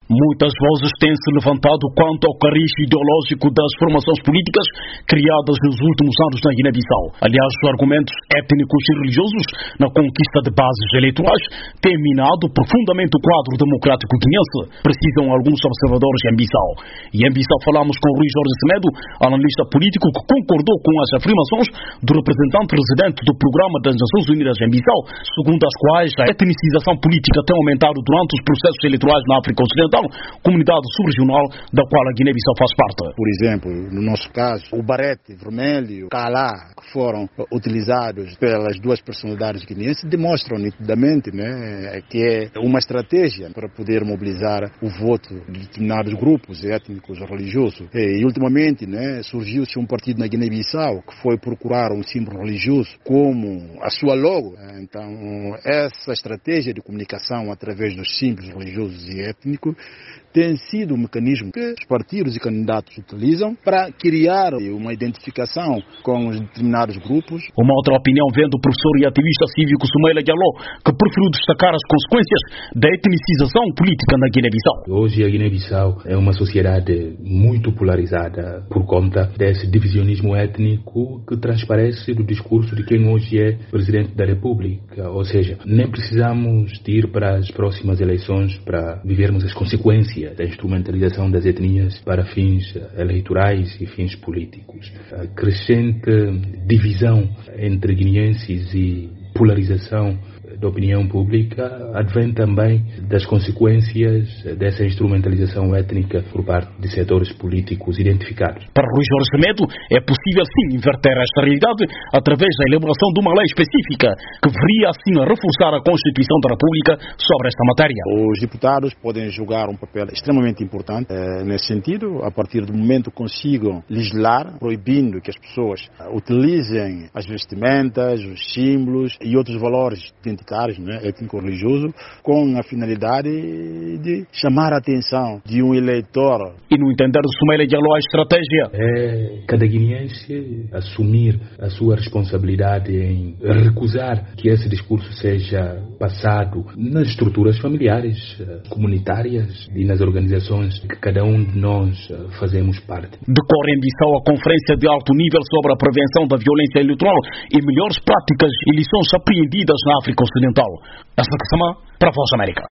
Muitas vozes têm se levantado quanto ao cariz ideológico das formações políticas criadas nos últimos anos na Guiné-Bissau. Aliás, os argumentos étnicos e religiosos na conquista de bases eleitorais têm minado profundamente o quadro democrático guineense, precisam alguns observadores em Bissau. E em Bissau falamos com Rui Jorge Semedo, analista político, que concordou com as afirmações do representante residente do Programa das Nações Unidas em Bissau, segundo as quais a etnicização política tem aumentado durante os processos eleitorais na África Ocidental, comunidade subregional da qual a Guiné-Bissau faz parte. Por exemplo, no nosso caso, o barete vermelho e o calá, que foram utilizados pelas duas personalidades guineenses, demonstram nitidamente, que é uma estratégia para poder mobilizar o voto de determinados grupos étnicos religiosos. E ultimamente, surgiu-se um partido na Guiné-Bissau que foi procurar um símbolo religioso como a sua logo. Então, essa estratégia de comunicação através dos símbolos religiosos e étnicos tem sido um mecanismo que os partidos e candidatos utilizam para criar uma identificação com os determinados grupos. Uma outra opinião vem do professor e ativista cívico Soumaila Diallo, que preferiu destacar as consequências da etnicização política na Guiné-Bissau. Hoje a Guiné-Bissau é uma sociedade muito polarizada por conta desse divisionismo étnico que transparece do discurso de quem hoje é presidente da República. Ou seja, nem precisamos de ir para as próximas eleições para vivermos as consequências da instrumentalização das etnias para fins eleitorais e fins políticos. A crescente divisão entre guineenses e polarização da opinião pública advém também das consequências dessa instrumentalização étnica por parte de setores políticos identificados. Para Rui Jorge Semedo, é possível sim inverter esta realidade através da elaboração de uma lei específica que viria assim a reforçar a Constituição da República sobre esta matéria. Os deputados podem jogar um papel extremamente importante nesse sentido, a partir do momento que consigam legislar, proibindo que as pessoas utilizem as vestimentas, os símbolos e outros valores identitários, étnico-religioso, com a finalidade de chamar a atenção de um eleitor. E no entender do Soumaila Diallo, a estratégia é cada guineense assumir a sua responsabilidade em recusar que esse discurso seja passado nas estruturas familiares, comunitárias e nas organizações que cada um de nós fazemos parte. Decorre em Bissau a conferência de alto nível sobre a prevenção da violência eleitoral e melhores práticas e lições apreendidas na África Ocidental. Essa semana, para a Voz América.